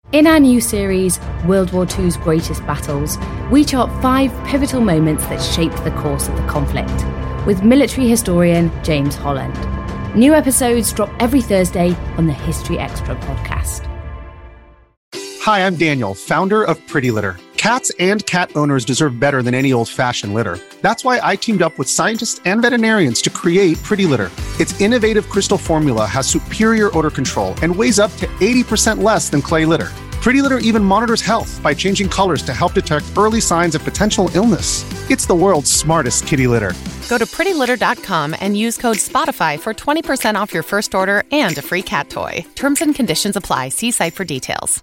In our new series, World War II's Greatest Battles, we chart 5 pivotal moments that shaped the course of the conflict, with military historian James Holland. New episodes drop every Thursday on the History Extra podcast. Hi, I'm Daniel, founder of Pretty Litter. Cats and cat owners deserve better than any old-fashioned litter. That's why I teamed up with scientists and veterinarians to create Pretty Litter. Its innovative crystal formula has superior odor control and weighs up to 80% less than clay litter. Pretty Litter even monitors health by changing colors to help detect early signs of potential illness. It's the world's smartest kitty litter. Go to prettylitter.com and use code SPOTIFY for 20% off your first order and a free cat toy. Terms and conditions apply. See site for details.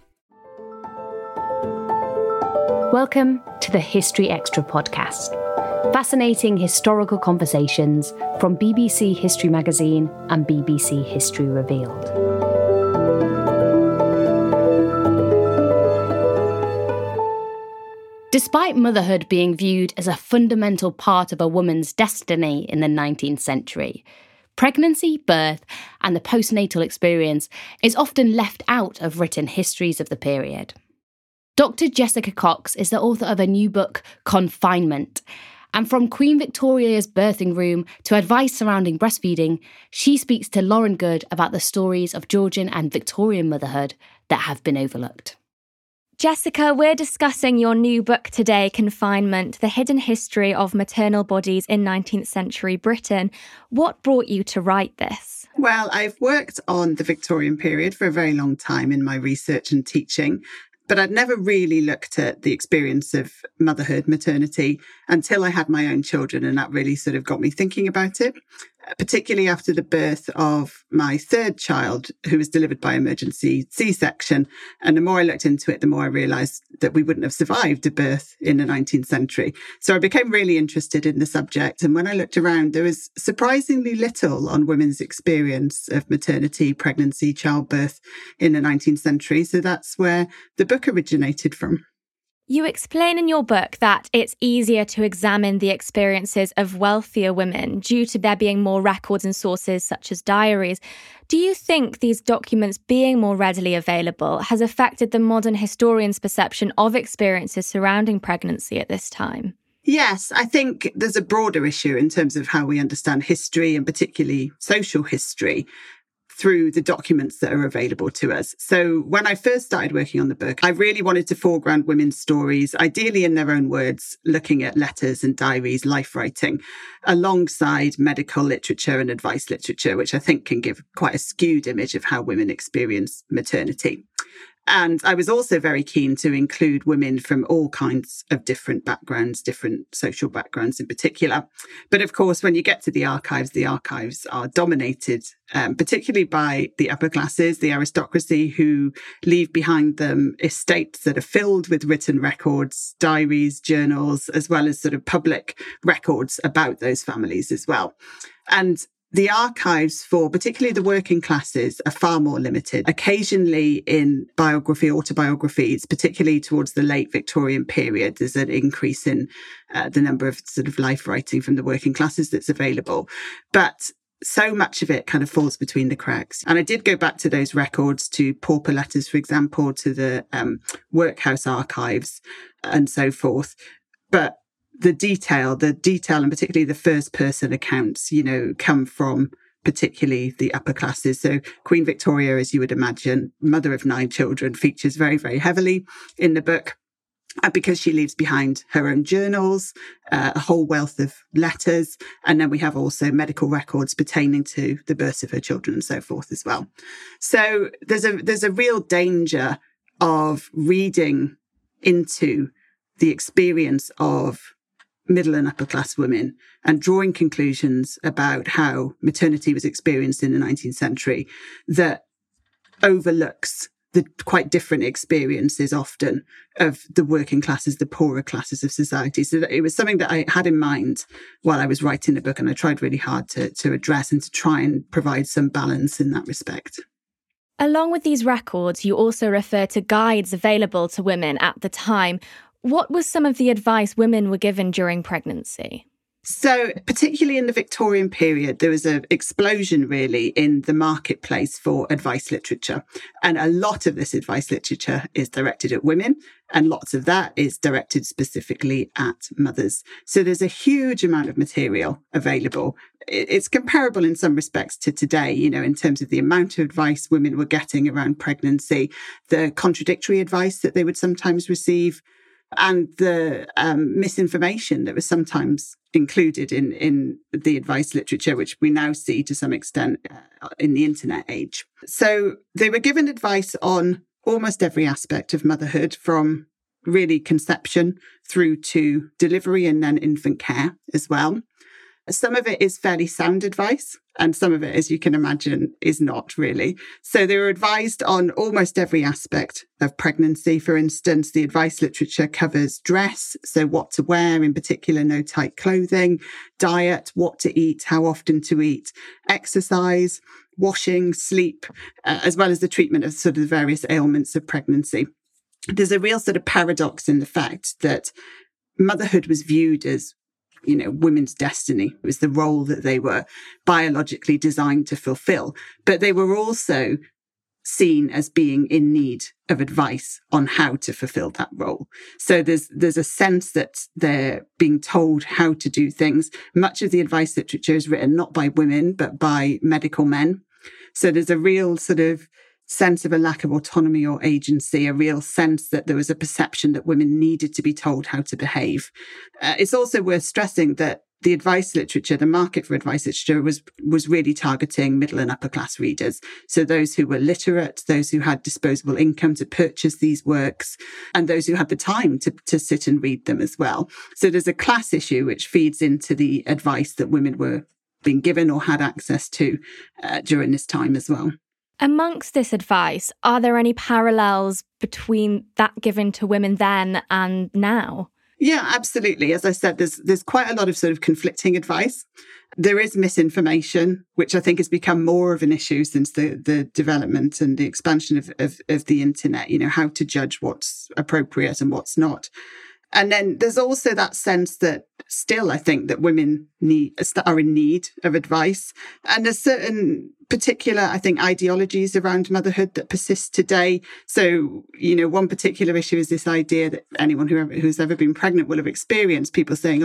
Welcome to the History Extra podcast. Fascinating historical conversations from BBC History Magazine and BBC History Revealed. Despite motherhood being viewed as a fundamental part of a woman's destiny in the 19th century, pregnancy, birth, and the postnatal experience is often left out of written histories of the period. Dr. Jessica Cox is the author of a new book, Confinement, and from Queen Victoria's birthing room to advice surrounding breastfeeding, she speaks to Lauren Good about the stories of Georgian and Victorian motherhood that have been overlooked. Jessica, we're discussing your new book today, Confinement, The Hidden History of Maternal Bodies in 19th Century Britain. What brought you to write this? Well, I've worked on the Victorian period for a very long time in my research and teaching, but I'd never really looked at the experience of motherhood, maternity, until I had my own children, and that really sort of got me thinking about it, particularly after the birth of my third child, who was delivered by emergency C-section. And the more I looked into it, the more I realised that we wouldn't have survived a birth in the 19th century. So I became really interested in the subject. And when I looked around, there was surprisingly little on women's experience of maternity, pregnancy, childbirth in the 19th century. So that's where the book originated from. You explain in your book that it's easier to examine the experiences of wealthier women due to there being more records and sources such as diaries. Do you think these documents being more readily available has affected the modern historian's perception of experiences surrounding pregnancy at this time? Yes, I think there's a broader issue in terms of how we understand history and particularly social history through the documents that are available to us. So when I first started working on the book, I really wanted to foreground women's stories, ideally in their own words, looking at letters and diaries, life writing, alongside medical literature and advice literature, which I think can give quite a skewed image of how women experience maternity. And I was also very keen to include women from all kinds of different backgrounds, different social backgrounds in particular. But of course, when you get to the archives are dominated, particularly by the upper classes, the aristocracy, who leave behind them estates that are filled with written records, diaries, journals, as well as sort of public records about those families as well. And the archives for particularly the working classes are far more limited. Occasionally in autobiographies, particularly towards the late Victorian period, there's an increase in the number of sort of life writing from the working classes that's available. But so much of it kind of falls between the cracks. And I did go back to those records, to pauper letters, for example, to the workhouse archives and so forth. But the detail and particularly the first person accounts, come from particularly the upper classes. So Queen Victoria, as you would imagine, mother of 9 children, features very, very heavily in the book. Because she leaves behind her own journals, a whole wealth of letters. And then we have also medical records pertaining to the birth of her children and so forth as well. So there's a real danger of reading into the experience of middle and upper class women and drawing conclusions about how maternity was experienced in the 19th century that overlooks the quite different experiences often of the working classes, the poorer classes of society. So that it was something that I had in mind while I was writing the book, and I tried really hard to address and to try and provide some balance in that respect. Along with these records, you also refer to guides available to women at the time. What was some of the advice women were given during pregnancy? So particularly in the Victorian period, there was an explosion really in the marketplace for advice literature. And a lot of this advice literature is directed at women, and lots of that is directed specifically at mothers. So there's a huge amount of material available. It's comparable in some respects to today, in terms of the amount of advice women were getting around pregnancy, the contradictory advice that they would sometimes receive, and the misinformation that was sometimes included in the advice literature, which we now see to some extent in the internet age. So they were given advice on almost every aspect of motherhood, from really conception through to delivery and then infant care as well. Some of it is fairly sound advice, and some of it, as you can imagine, is not really. So they were advised on almost every aspect of pregnancy. For instance, the advice literature covers dress, so what to wear, in particular, no tight clothing, diet, what to eat, how often to eat, exercise, washing, sleep, as well as the treatment of sort of the various ailments of pregnancy. There's a real sort of paradox in the fact that motherhood was viewed as women's destiny. It was the role that they were biologically designed to fulfill. But they were also seen as being in need of advice on how to fulfill that role. So there's a sense that they're being told how to do things. Much of the advice literature is written not by women, but by medical men. So there's a real sort of sense of a lack of autonomy or agency, a real sense that there was a perception that women needed to be told how to behave. It's also worth stressing that the advice literature, the market for advice literature was really targeting middle and upper class readers. So those who were literate, those who had disposable income to purchase these works, and those who had the time to sit and read them as well. So there's a class issue which feeds into the advice that women were being given or had access to during this time as well. Amongst this advice, are there any parallels between that given to women then and now? Yeah, absolutely. As I said, there's quite a lot of sort of conflicting advice. There is misinformation, which I think has become more of an issue since the development and the expansion of the internet, how to judge what's appropriate and what's not. And then there's also that sense that still, I think, that women are in need of advice. And there's certain particular, I think, ideologies around motherhood that persist today. So, one particular issue is this idea that anyone who's ever been pregnant will have experienced, people saying,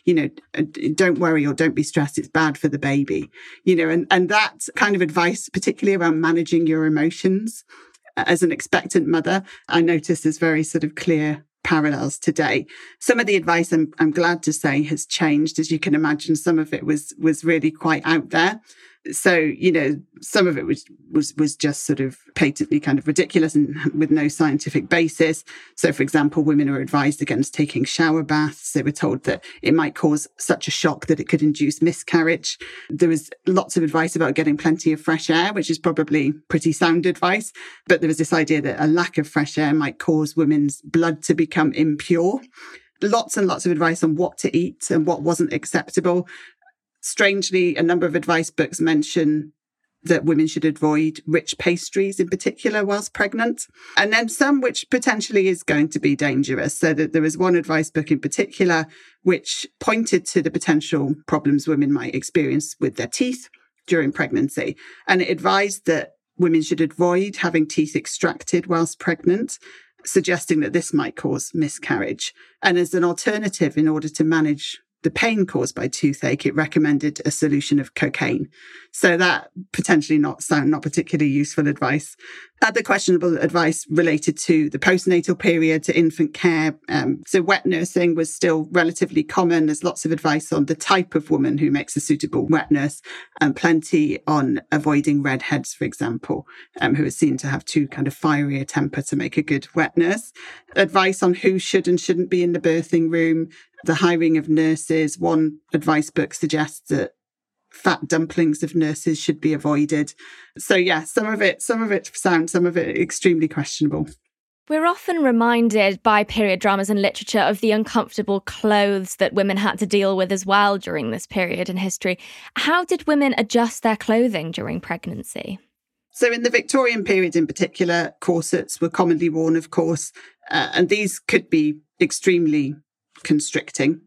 don't worry or don't be stressed, it's bad for the baby. And that kind of advice, particularly around managing your emotions as an expectant mother, I notice is very sort of clear parallels today. Some of the advice, I'm glad to say, has changed. As you can imagine, some of it was really quite out there. So, some of it was just sort of patently kind of ridiculous and with no scientific basis. So, for example, women are advised against taking shower baths. They were told that it might cause such a shock that it could induce miscarriage. There was lots of advice about getting plenty of fresh air, which is probably pretty sound advice. But there was this idea that a lack of fresh air might cause women's blood to become impure. Lots and lots of advice on what to eat and what wasn't acceptable. Strangely, a number of advice books mention that women should avoid rich pastries in particular whilst pregnant. And then some which potentially is going to be dangerous. So that there was one advice book in particular which pointed to the potential problems women might experience with their teeth during pregnancy. And it advised that women should avoid having teeth extracted whilst pregnant, suggesting that this might cause miscarriage. And as an alternative, in order to manage the pain caused by toothache, it recommended a solution of cocaine. So that potentially not particularly useful advice. Other questionable advice related to the postnatal period, to infant care. So wet nursing was still relatively common. There's lots of advice on the type of woman who makes a suitable wet nurse, and plenty on avoiding redheads, for example, who are seen to have too kind of fiery a temper to make a good wet nurse. Advice on who should and shouldn't be in the birthing room. The hiring of nurses. One advice book suggests that fat dumplings of nurses should be avoided. So yeah, some of it sound, some of it extremely questionable. We're often reminded by period dramas and literature of the uncomfortable clothes that women had to deal with as well during this period in history. How did women adjust their clothing during pregnancy? So in the Victorian period in particular, corsets were commonly worn, of course, and these could be extremely constricting.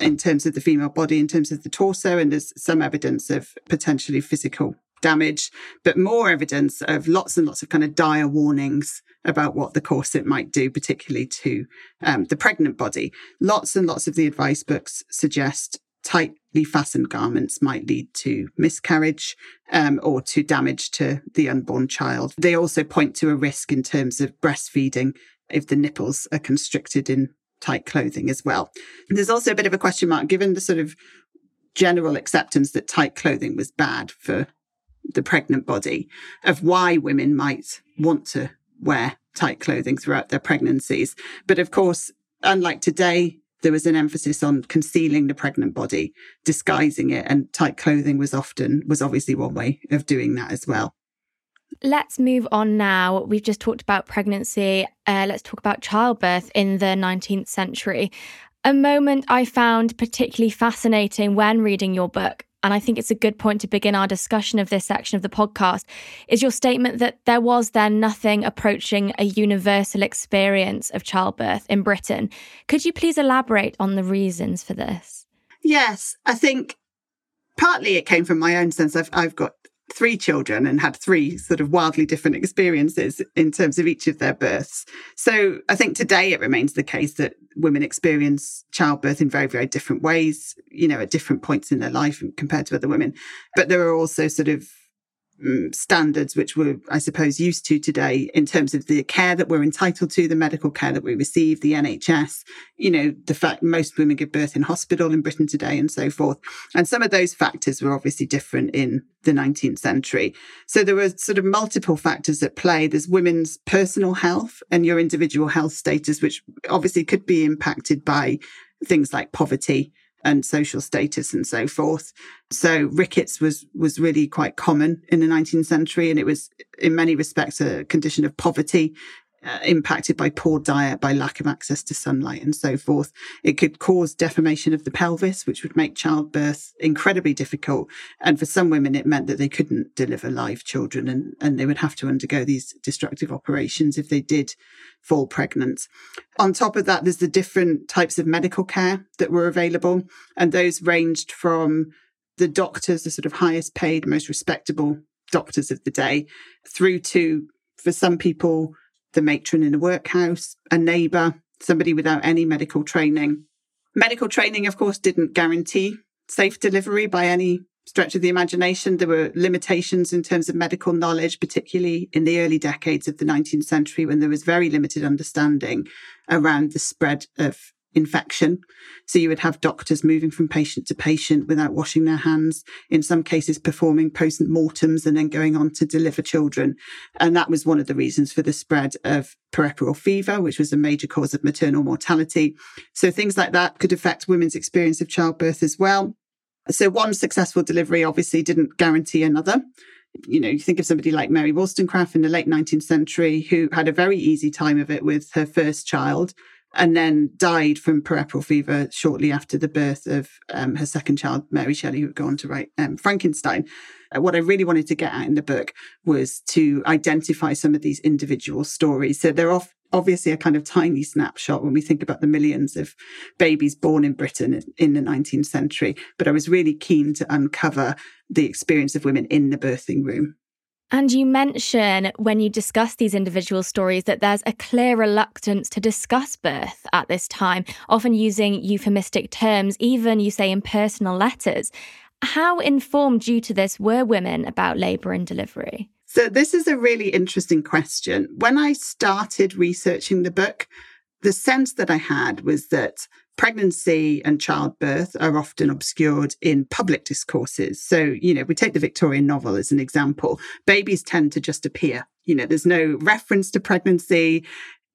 in terms of the female body, in terms of the torso, and there's some evidence of potentially physical damage, but more evidence of lots and lots of kind of dire warnings about what the corset might do, particularly to the pregnant body. Lots and lots of the advice books suggest tightly fastened garments might lead to miscarriage or to damage to the unborn child. They also point to a risk in terms of breastfeeding if the nipples are constricted in tight clothing as well. There's also a bit of a question mark, given the sort of general acceptance that tight clothing was bad for the pregnant body, of why women might want to wear tight clothing throughout their pregnancies. But of course, unlike today, there was an emphasis on concealing the pregnant body, disguising it, and tight clothing was obviously one way of doing that as well. Let's move on now. We've just talked about pregnancy. Let's talk about childbirth in the 19th century. A moment I found particularly fascinating when reading your book, and I think it's a good point to begin our discussion of this section of the podcast, is your statement that there was then nothing approaching a universal experience of childbirth in Britain. Could you please elaborate on the reasons for this? Yes, I think partly it came from my own sense. I've got 3 children and had 3 sort of wildly different experiences in terms of each of their births. So I think today it remains the case that women experience childbirth in very, very different ways, at different points in their life compared to other women. But there are also sort of standards which we're, I suppose, used to today in terms of the care that we're entitled to, the medical care that we receive, the NHS, the fact most women give birth in hospital in Britain today and so forth. And some of those factors were obviously different in the 19th century. So there were sort of multiple factors at play. There's women's personal health and your individual health status, which obviously could be impacted by things like poverty and social status and so forth. So rickets was really quite common in the 19th century, and it was in many respects a condition of poverty, impacted by poor diet, by lack of access to sunlight and so forth. It could cause deformation of the pelvis, which would make childbirth incredibly difficult. And for some women, it meant that they couldn't deliver live children and they would have to undergo these destructive operations if they did fall pregnant. On top of that, there's the different types of medical care that were available. And those ranged from the doctors, the sort of highest paid, most respectable doctors of the day, through to, for some people, the matron in a workhouse, a neighbour, somebody without any medical training. Medical training, of course, didn't guarantee safe delivery by any stretch of the imagination. There were limitations in terms of medical knowledge, particularly in the early decades of the 19th century, when there was very limited understanding around the spread of infection. So you would have doctors moving from patient to patient without washing their hands, in some cases performing post-mortems and then going on to deliver children. And that was one of the reasons for the spread of puerperal fever, which was a major cause of maternal mortality. So things like that could affect women's experience of childbirth as well. So one successful delivery obviously didn't guarantee another. You think of somebody like Mary Wollstonecraft in the late 19th century, who had a very easy time of it with her first child, and then died from puerperal fever shortly after the birth of her second child, Mary Shelley, who would go on to write Frankenstein. What I really wanted to get at in the book was to identify some of these individual stories. So they're obviously a kind of tiny snapshot when we think about the millions of babies born in Britain in the 19th century. But I was really keen to uncover the experience of women in the birthing room. And you mention when you discuss these individual stories that there's a clear reluctance to discuss birth at this time, often using euphemistic terms, even you say in personal letters. How informed due to this were women about labour and delivery? So this is a really interesting question. When I started researching the book, the sense that I had was that pregnancy and childbirth are often obscured in public discourses. So, we take the Victorian novel as an example. Babies tend to just appear. There's no reference to pregnancy,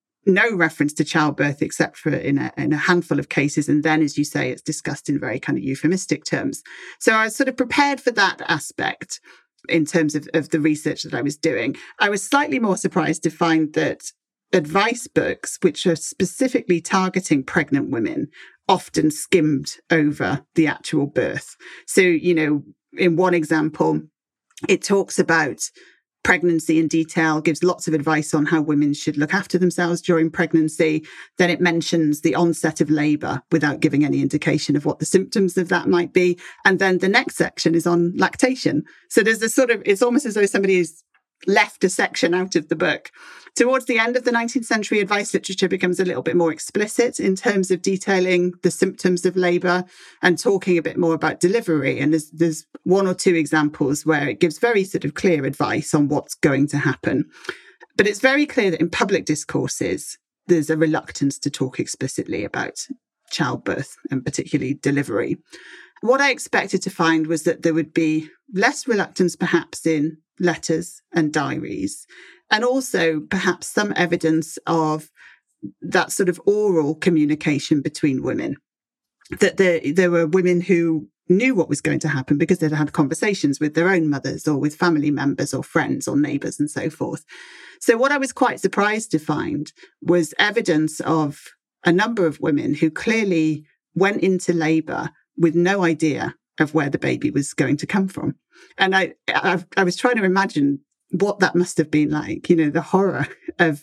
no reference to childbirth, except for in a handful of cases. And then, as you say, it's discussed in very kind of euphemistic terms. So I was sort of prepared for that aspect in terms of the research that I was doing. I was slightly more surprised to find that advice books, which are specifically targeting pregnant women, often skimmed over the actual birth. So, in one example, it talks about pregnancy in detail, gives lots of advice on how women should look after themselves during pregnancy. Then it mentions the onset of labour without giving any indication of what the symptoms of that might be. And then the next section is on lactation. So there's this sort of, it's almost as though somebody's left a section out of the book. Towards the end of the 19th century, advice literature becomes a little bit more explicit in terms of detailing the symptoms of labour and talking a bit more about delivery. And there's one or two examples where it gives very sort of clear advice on what's going to happen. But it's very clear that in public discourses, there's a reluctance to talk explicitly about childbirth and particularly delivery. What I expected to find was that there would be less reluctance perhaps in letters and diaries, and also perhaps some evidence of that sort of oral communication between women, that there were women who knew what was going to happen because they'd had conversations with their own mothers or with family members or friends or neighbours and so forth. So what I was quite surprised to find was evidence of a number of women who clearly went into labour with no idea of where the baby was going to come from. And I was trying to imagine what that must have been like, the horror of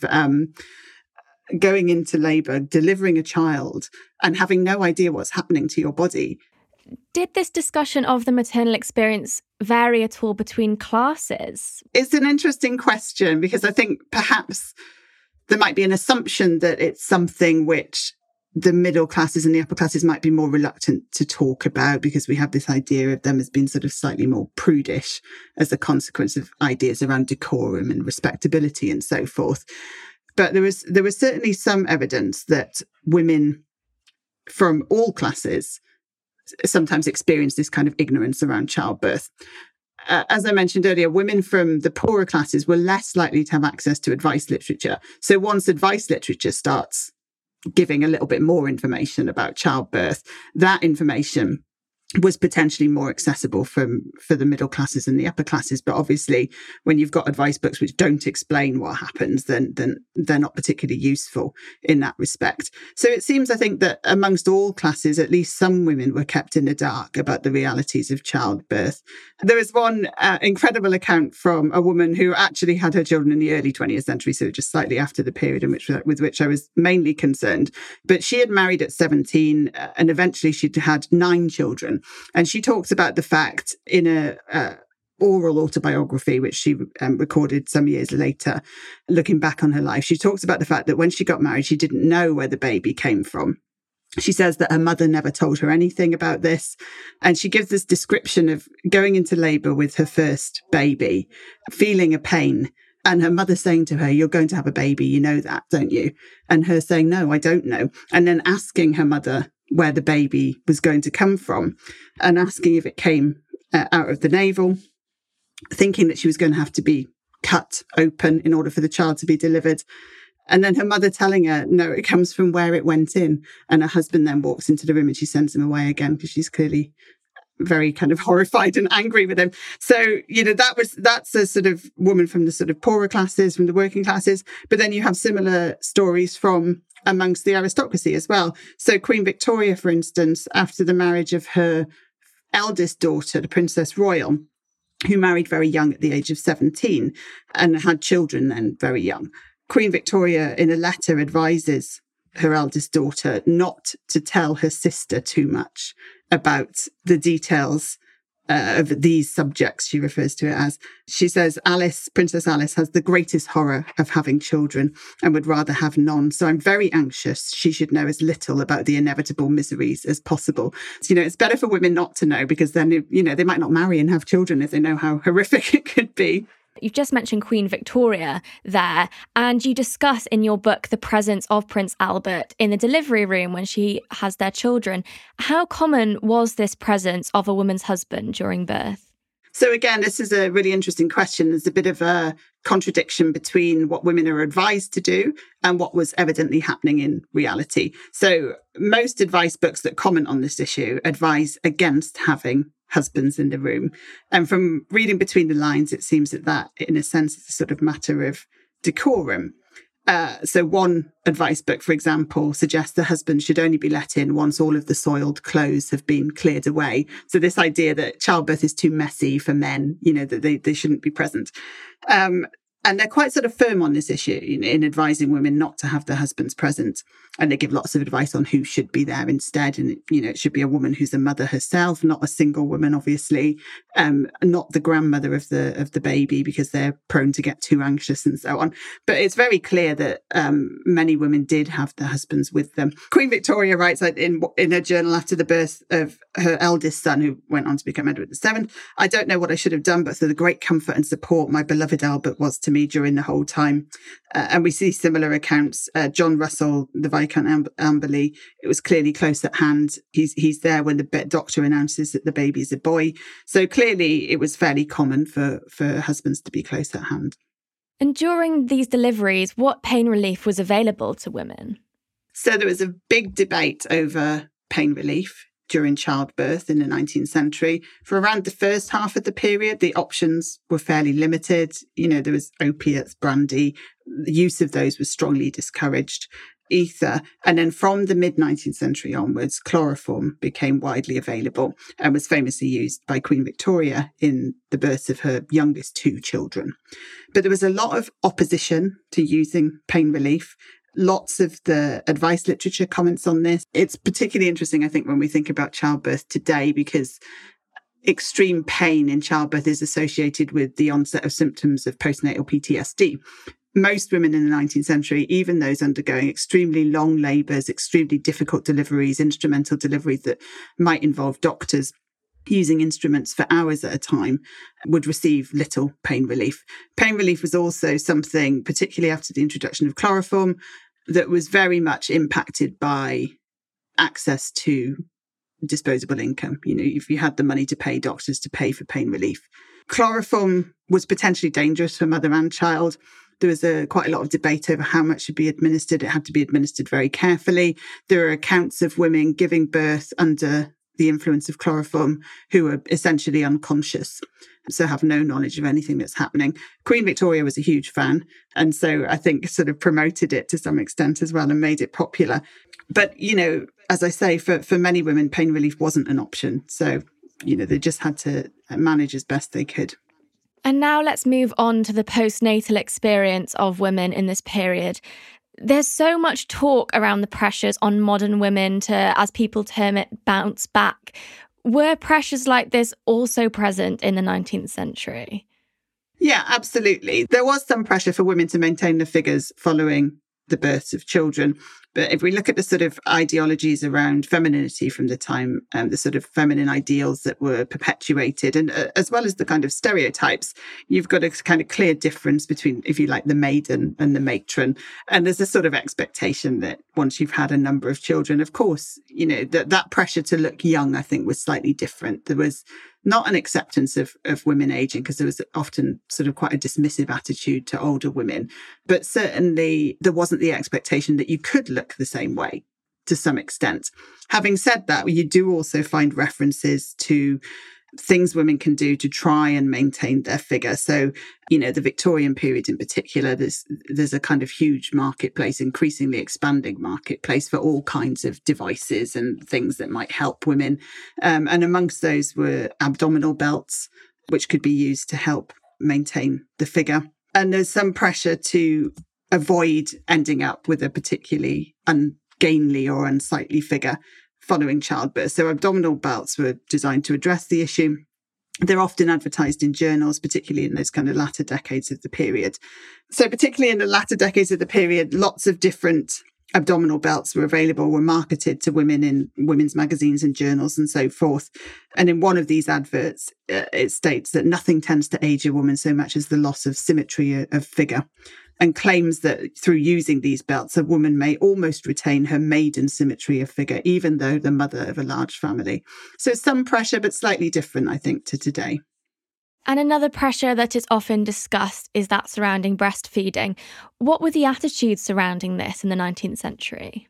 going into labour, delivering a child and having no idea what's happening to your body. Did this discussion of the maternal experience vary at all between classes? It's an interesting question because I think perhaps there might be an assumption that it's something which the middle classes and the upper classes might be more reluctant to talk about because we have this idea of them as being sort of slightly more prudish as a consequence of ideas around decorum and respectability and so forth. But there was certainly some evidence that women from all classes sometimes experience this kind of ignorance around childbirth. As I mentioned earlier, women from the poorer classes were less likely to have access to advice literature. So once advice literature starts giving a little bit more information about childbirth, that information was potentially more accessible for the middle classes and the upper classes. But obviously, when you've got advice books which don't explain what happens, then they're not particularly useful in that respect. So it seems, I think, that amongst all classes, at least some women were kept in the dark about the realities of childbirth. There is one incredible account from a woman who actually had her children in the early 20th century, so just slightly after the period with which I was mainly concerned. But she had married at 17 and eventually she'd had 9 children. And she talks about the fact in a oral autobiography, which she recorded some years later, looking back on her life. She talks about the fact that when she got married, she didn't know where the baby came from. She says that her mother never told her anything about this. And she gives this description of going into labour with her first baby, feeling a pain, and her mother saying to her, "You're going to have a baby, you know that, don't you?" And her saying, "No, I don't know." And then asking her mother where the baby was going to come from and asking if it came out of the navel, thinking that she was going to have to be cut open in order for the child to be delivered. And then her mother telling her, no, it comes from where it went in. And her husband then walks into the room and she sends him away again because she's clearly very kind of horrified and angry with him. So, that's a sort of woman from the sort of poorer classes, from the working classes. But then you have similar stories from amongst the aristocracy as well. So Queen Victoria, for instance, after the marriage of her eldest daughter, the Princess Royal, who married very young at the age of 17 and had children then very young, Queen Victoria, in a letter, advises her eldest daughter not to tell her sister too much about the details of these subjects, she refers to it as. She says, Princess Alice has the greatest horror of having children and would rather have none. So I'm very anxious she should know as little about the inevitable miseries as possible. So, it's better for women not to know because then, they might not marry and have children if they know how horrific it could be. You've just mentioned Queen Victoria there, and you discuss in your book the presence of Prince Albert in the delivery room when she has their children. How common was this presence of a woman's husband during birth? So again, this is a really interesting question. There's a bit of a contradiction between what women are advised to do and what was evidently happening in reality. So most advice books that comment on this issue advise against having husbands in the room. And from reading between the lines, it seems that in a sense, is a sort of matter of decorum. So one advice book, for example, suggests the husband should only be let in once all of the soiled clothes have been cleared away. So this idea that childbirth is too messy for men, that they shouldn't be present. And they're quite sort of firm on this issue in advising women not to have their husbands present. And they give lots of advice on who should be there instead. And, it should be a woman who's a mother herself, not a single woman, obviously, not the grandmother of the baby, because they're prone to get too anxious and so on. But it's very clear that many women did have their husbands with them. Queen Victoria writes in her journal after the birth of her eldest son, who went on to become Edward VII, "I don't know what I should have done, but for the great comfort and support my beloved Albert was to me during the whole time." And we see similar accounts. John Russell, the Viscount Amberley, it was clearly close at hand. He's there when the doctor announces that the baby is a boy. So clearly it was fairly common for husbands to be close at hand. And during these deliveries, what pain relief was available to women? So there was a big debate over pain relief during childbirth in the 19th century. For around the first half of the period, the options were fairly limited. There was opiates, brandy. The use of those was strongly discouraged. Ether. And then from the mid-19th century onwards, chloroform became widely available and was famously used by Queen Victoria in the births of her youngest 2 children. But there was a lot of opposition to using pain relief. Lots of the advice literature comments on this. It's particularly interesting, I think, when we think about childbirth today, because extreme pain in childbirth is associated with the onset of symptoms of postnatal PTSD. Most women in the 19th century, even those undergoing extremely long labours, extremely difficult deliveries, instrumental deliveries that might involve doctors using instruments for hours at a time, would receive little pain relief. Pain relief was also something, particularly after the introduction of chloroform, that was very much impacted by access to disposable income. If you had the money to pay doctors to pay for pain relief. Chloroform was potentially dangerous for mother and child. There was quite a lot of debate over how much should be administered. It had to be administered very carefully. There are accounts of women giving birth under the influence of chloroform who are essentially unconscious, so have no knowledge of anything that's happening. Queen Victoria was a huge fan, and so I think sort of promoted it to some extent as well and made it popular. But, as I say, for many women, pain relief wasn't an option. So, they just had to manage as best they could. And now let's move on to the postnatal experience of women in this period. There's so much talk around the pressures on modern women to, as people term it, bounce back. Were pressures like this also present in the 19th century? Yeah, absolutely. There was some pressure for women to maintain the figures following the births of children. But if we look at the sort of ideologies around femininity from the time, the sort of feminine ideals that were perpetuated, and as well as the kind of stereotypes, you've got a kind of clear difference between, if you like, the maiden and the matron. And there's a sort of expectation that once you've had a number of children, of course, that pressure to look young, I think, was slightly different. There was not an acceptance of women aging, because there was often sort of quite a dismissive attitude to older women. But certainly there wasn't the expectation that you could look the same way to some extent. Having said that, you do also find references to things women can do to try and maintain their figure. So, the Victorian period in particular, there's a kind of huge marketplace, increasingly expanding marketplace for all kinds of devices and things that might help women. And amongst those were abdominal belts, which could be used to help maintain the figure. And there's some pressure to avoid ending up with a particularly ungainly or unsightly figure following childbirth. So abdominal belts were designed to address the issue. They're often advertised in journals, particularly in those kind of latter decades of the period. So particularly in the latter decades of the period, lots of different abdominal belts were available, were marketed to women in women's magazines and journals and so forth. And in one of these adverts, it states that nothing tends to age a woman so much as the loss of symmetry of figure, and claims that through using these belts, a woman may almost retain her maiden symmetry of figure, even though the mother of a large family. So some pressure, but slightly different, I think, to today. And another pressure that is often discussed is that surrounding breastfeeding. What were the attitudes surrounding this in the 19th century?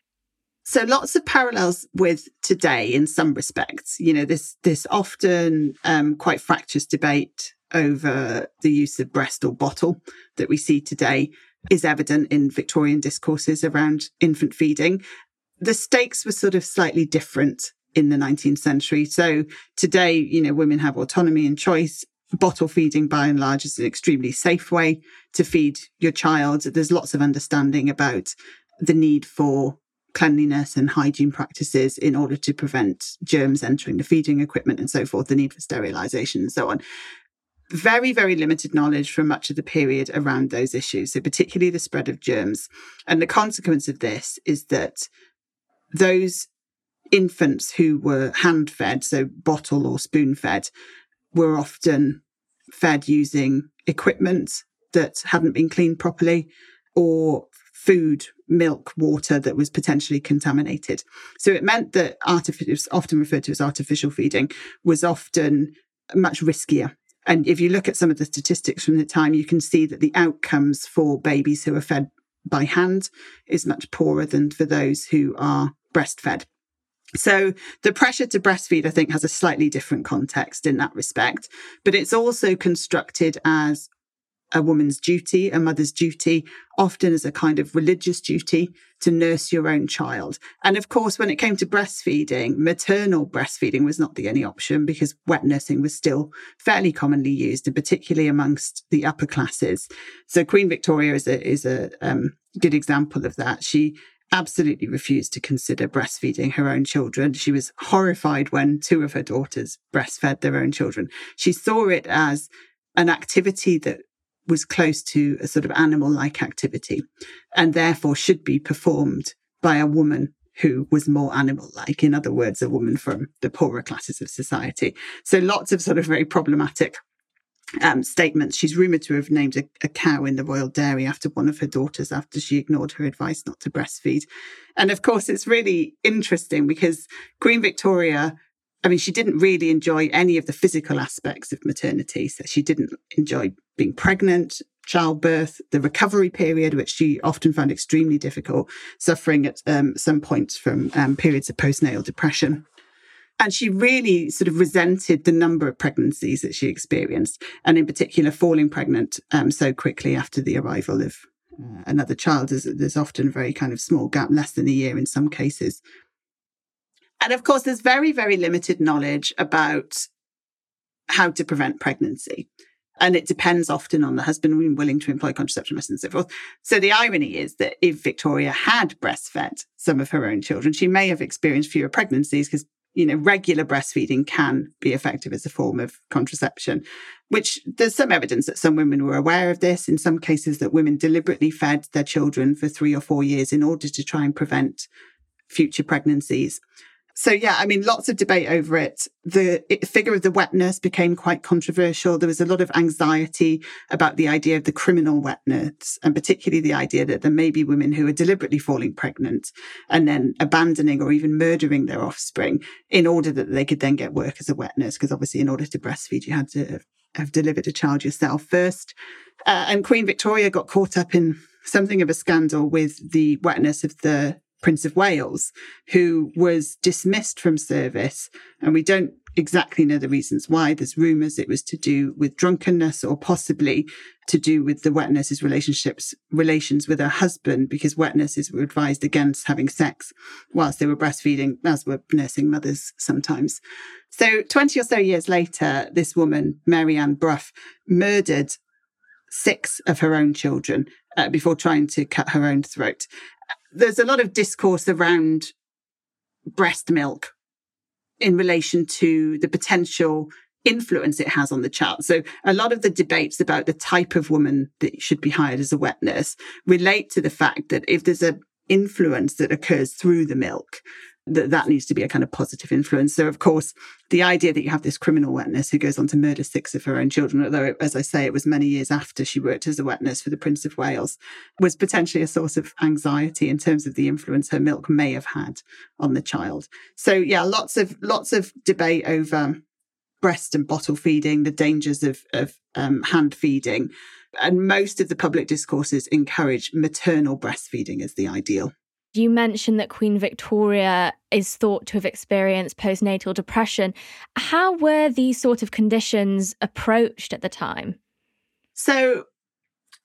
So lots of parallels with today in some respects. This often quite fractious debate over the use of breast or bottle that we see today. is evident in Victorian discourses around infant feeding. The stakes were sort of slightly different in the 19th century. So today, women have autonomy and choice. Bottle feeding, by and large, is an extremely safe way to feed your child. There's lots of understanding about the need for cleanliness and hygiene practices in order to prevent germs entering the feeding equipment and so forth, the need for sterilisation and so on. Very, very limited knowledge from much of the period around those issues, so particularly the spread of germs. And the consequence of this is that those infants who were hand-fed, so bottle or spoon-fed, were often fed using equipment that hadn't been cleaned properly, or food, milk, water that was potentially contaminated. So it meant that often referred to as artificial feeding, was often much riskier. And if you look at some of the statistics from the time, you can see that the outcomes for babies who are fed by hand is much poorer than for those who are breastfed. So the pressure to breastfeed, I think, has a slightly different context in that respect, but it's also constructed as a woman's duty, a mother's duty, often as a kind of religious duty to nurse your own child. And of course, when it came to breastfeeding, maternal breastfeeding was not the only option because wet nursing was still fairly commonly used, and particularly amongst the upper classes. So Queen Victoria is a good example of that. She absolutely refused to consider breastfeeding her own children. She was horrified when 2 of her daughters breastfed their own children. She saw it as an activity that was close to a sort of animal-like activity and therefore should be performed by a woman who was more animal-like. In other words, a woman from the poorer classes of society. So lots of sort of very problematic statements. She's rumoured to have named a cow in the royal dairy after one of her daughters after she ignored her advice not to breastfeed. And of course, it's really interesting because Queen Victoria, she didn't really enjoy any of the physical aspects of maternity. So she didn't enjoy being pregnant, childbirth, the recovery period, which she often found extremely difficult, suffering at some points from periods of postnatal depression. And she really sort of resented the number of pregnancies that she experienced, and in particular, falling pregnant so quickly after the arrival of another child. There's often a very kind of small gap, less than a year in some cases. And of course, there's very, very limited knowledge about how to prevent pregnancy. And it depends often on the husband being willing to employ contraception methods and so forth. So the irony is that if Victoria had breastfed some of her own children, she may have experienced fewer pregnancies because regular breastfeeding can be effective as a form of contraception, which there's some evidence that some women were aware of this. In some cases that women deliberately fed their children for 3 or 4 years in order to try and prevent future pregnancies. So, lots of debate over it. The figure of the wet nurse became quite controversial. There was a lot of anxiety about the idea of the criminal wet nurse, and particularly the idea that there may be women who are deliberately falling pregnant and then abandoning or even murdering their offspring in order that they could then get work as a wet nurse. Because obviously, in order to breastfeed, you had to have delivered a child yourself first. And Queen Victoria got caught up in something of a scandal with the wet nurse of the Prince of Wales, who was dismissed from service. And we don't exactly know the reasons why. There's rumours it was to do with drunkenness or possibly to do with the wet nurse's relations with her husband, because wet nurses were advised against having sex whilst they were breastfeeding, as were nursing mothers sometimes. So 20 or so years later, this woman, Mary Ann Brough, murdered 6 of her own children before trying to cut her own throat. There's a lot of discourse around breast milk in relation to the potential influence it has on the child. So a lot of the debates about the type of woman that should be hired as a wet nurse relate to the fact that if there's an influence that occurs through the milk, that needs to be a kind of positive influence. So, of course, the idea that you have this criminal wet nurse who goes on to murder 6 of her own children, although, as I say, it was many years after she worked as a wet nurse for the Prince of Wales, was potentially a source of anxiety in terms of the influence her milk may have had on the child. So, lots of debate over breast and bottle feeding, the dangers of hand feeding. And most of the public discourses encourage maternal breastfeeding as the ideal. You mentioned that Queen Victoria is thought to have experienced postnatal depression. How were these sort of conditions approached at the time? So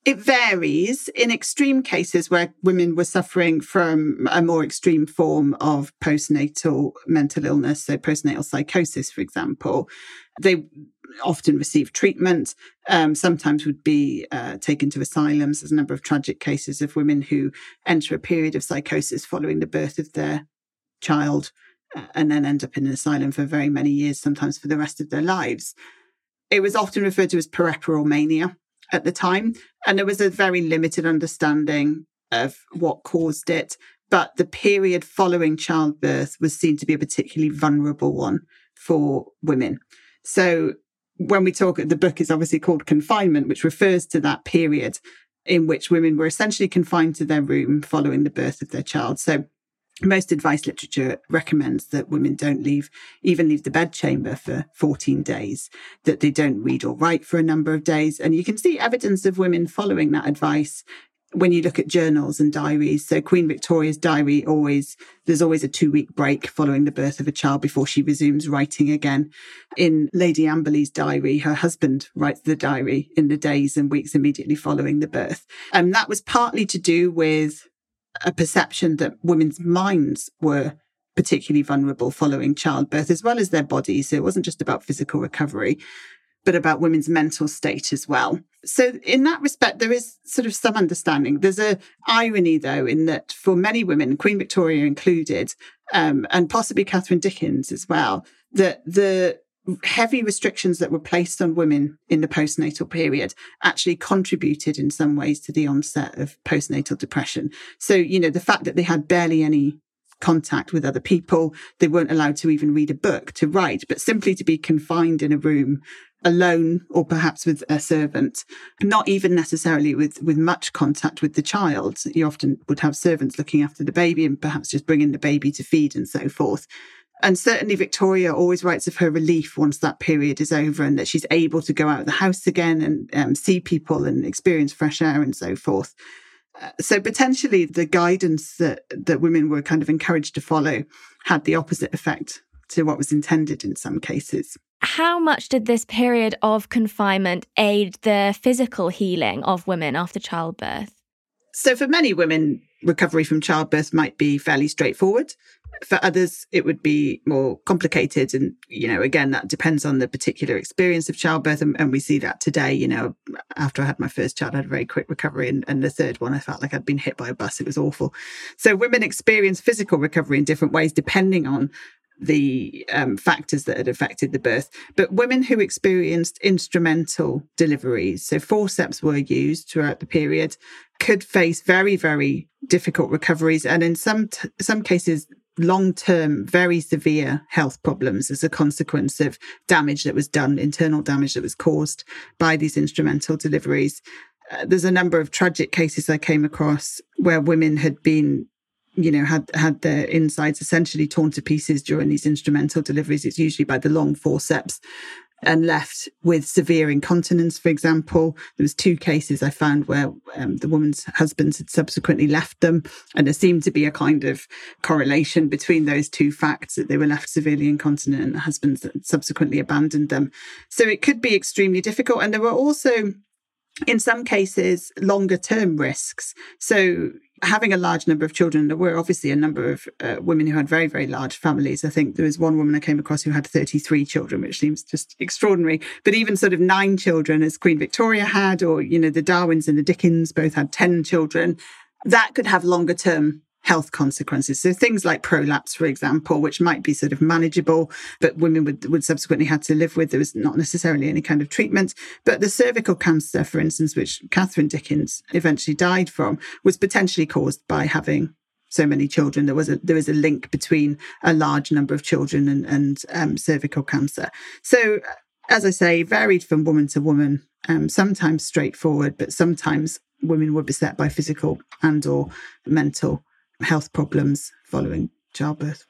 It varies. In extreme cases where women were suffering from a more extreme form of postnatal mental illness, so postnatal psychosis, for example, they often received treatment, sometimes would be taken to asylums. There's a number of tragic cases of women who enter a period of psychosis following the birth of their child and then end up in an asylum for very many years, sometimes for the rest of their lives. It was often referred to as puerperal mania at the time, and there was a very limited understanding of what caused it. But the period following childbirth was seen to be a particularly vulnerable one for women. So when we talk, the book is obviously called Confinement, which refers to that period in which women were essentially confined to their room following the birth of their child. So most advice literature recommends that women don't even leave the bedchamber for 14 days, that they don't read or write for a number of days. And you can see evidence of women following that advice when you look at journals and diaries. So Queen Victoria's diary, there's always a 2-week break following the birth of a child before she resumes writing again. In Lady Amberley's diary, her husband writes the diary in the days and weeks immediately following the birth. And that was partly to do with a perception that women's minds were particularly vulnerable following childbirth, as well as their bodies. So it wasn't just about physical recovery, but about women's mental state as well. So in that respect, there is sort of some understanding. There's an irony, though, in that for many women, Queen Victoria included, and possibly Catherine Dickens as well, that the heavy restrictions that were placed on women in the postnatal period actually contributed in some ways to the onset of postnatal depression. So, the fact that they had barely any contact with other people, they weren't allowed to even read a book, to write, but simply to be confined in a room alone or perhaps with a servant, not even necessarily with much contact with the child. You often would have servants looking after the baby and perhaps just bringing the baby to feed and so forth. And certainly Victoria always writes of her relief once that period is over and that she's able to go out of the house again and see people and experience fresh air and so forth. So potentially the guidance that women were kind of encouraged to follow had the opposite effect to what was intended in some cases. How much did this period of confinement aid the physical healing of women after childbirth? So for many women, recovery from childbirth might be fairly straightforward. For others, it would be more complicated. And, again, that depends on the particular experience of childbirth. And we see that today, after I had my first child, I had a very quick recovery. And the third one, I felt like I'd been hit by a bus. It was awful. So women experience physical recovery in different ways, depending on the factors that had affected the birth. But women who experienced instrumental deliveries, so forceps were used throughout the period, could face very, very difficult recoveries. And in some cases, long-term, very severe health problems as a consequence of damage that was done, internal damage that was caused by these instrumental deliveries. There's a number of tragic cases I came across where women had been, had their insides essentially torn to pieces during these instrumental deliveries. It's usually by the long forceps, and left with severe incontinence, for example. There was 2 cases I found where the woman's husbands had subsequently left them, and there seemed to be a kind of correlation between those 2 facts, that they were left severely incontinent and the husbands had subsequently abandoned them. So it could be extremely difficult. And there were also, in some cases, longer term risks. So having a large number of children, there were obviously a number of women who had very, very large families. I think there was one woman I came across who had 33 children, which seems just extraordinary. But even sort of 9 children, as Queen Victoria had, or, the Darwins and the Dickens both had 10 children, that could have longer term health consequences. So things like prolapse, for example, which might be sort of manageable, but women would subsequently have to live with. There was not necessarily any kind of treatment. But the cervical cancer, for instance, which Catherine Dickens eventually died from, was potentially caused by having so many children. There was a link between a large number of children and cervical cancer. So, as I say, varied from woman to woman, sometimes straightforward, but sometimes women were beset by physical and or mental health problems following childbirth.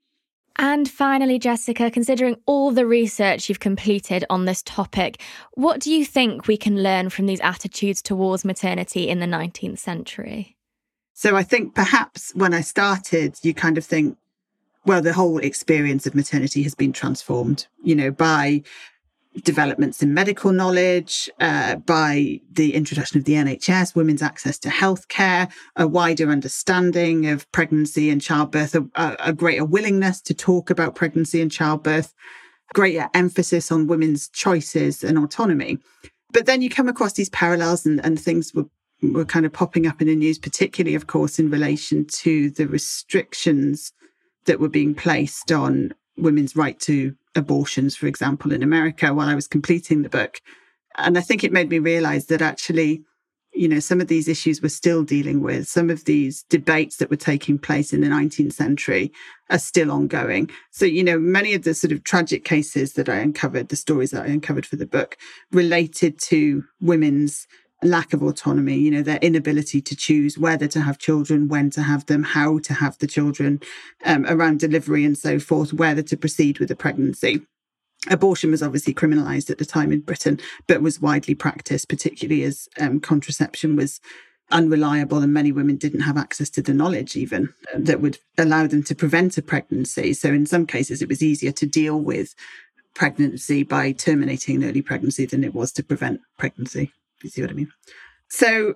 And finally, Jessica, considering all the research you've completed on this topic, what do you think we can learn from these attitudes towards maternity in the 19th century? So I think perhaps when I started, you kind of think, well, the whole experience of maternity has been transformed, by developments in medical knowledge, by the introduction of the NHS, women's access to healthcare, a wider understanding of pregnancy and childbirth, a greater willingness to talk about pregnancy and childbirth, greater emphasis on women's choices and autonomy. But then you come across these parallels and things were kind of popping up in the news, particularly, of course, in relation to the restrictions that were being placed on women's right to abortions, for example, in America while I was completing the book. And I think it made me realize that actually, some of these issues we're still dealing with, some of these debates that were taking place in the 19th century are still ongoing. So, many of the sort of tragic cases that I uncovered, the stories that I uncovered for the book, related to women's lack of autonomy, their inability to choose whether to have children, when to have them, how to have the children, around delivery and so forth, whether to proceed with the pregnancy. Abortion was obviously criminalised at the time in Britain, but was widely practiced, particularly as contraception was unreliable and many women didn't have access to the knowledge even that would allow them to prevent a pregnancy. So in some cases, it was easier to deal with pregnancy by terminating an early pregnancy than it was to prevent pregnancy. You see what I mean? So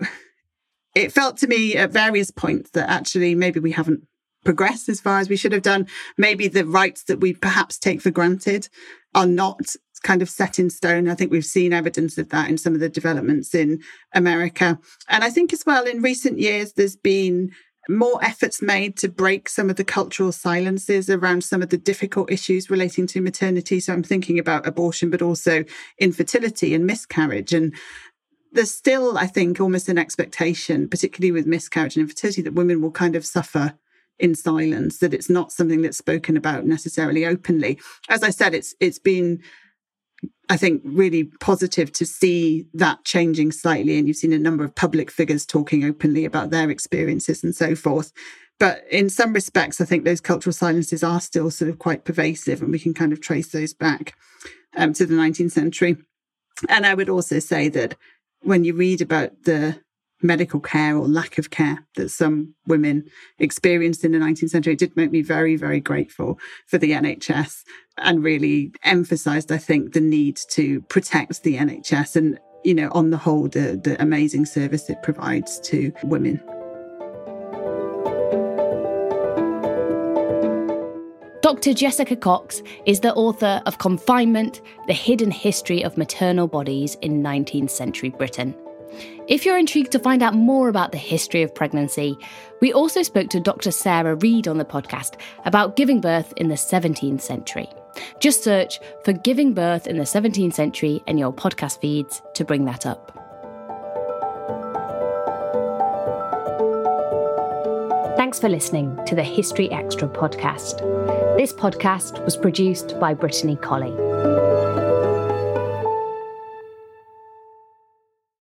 it felt to me at various points that actually maybe we haven't progressed as far as we should have done. Maybe the rights that we perhaps take for granted are not kind of set in stone. I think we've seen evidence of that in some of the developments in America. And I think as well in recent years, there's been more efforts made to break some of the cultural silences around some of the difficult issues relating to maternity. So I'm thinking about abortion, but also infertility and miscarriage. And there's still, I think, almost an expectation, particularly with miscarriage and infertility, that women will kind of suffer in silence, that it's not something that's spoken about necessarily openly. As I said, it's been, I think, really positive to see that changing slightly. And you've seen a number of public figures talking openly about their experiences and so forth. But in some respects, I think those cultural silences are still sort of quite pervasive, and we can kind of trace those back to the 19th century. And I would also say that when you read about the medical care or lack of care that some women experienced in the 19th century, it did make me very, very grateful for the NHS and really emphasised, I think, the need to protect the NHS and, on the whole, the amazing service it provides to women. Dr. Jessica Cox is the author of Confinement, The Hidden History of Maternal Bodies in 19th Century Britain. If you're intrigued to find out more about the history of pregnancy, we also spoke to Dr. Sarah Reed on the podcast about giving birth in the 17th century. Just search for Giving Birth in the 17th Century in your podcast feeds to bring that up. Thanks for listening to the History Extra podcast. This podcast was produced by Brittany Colley.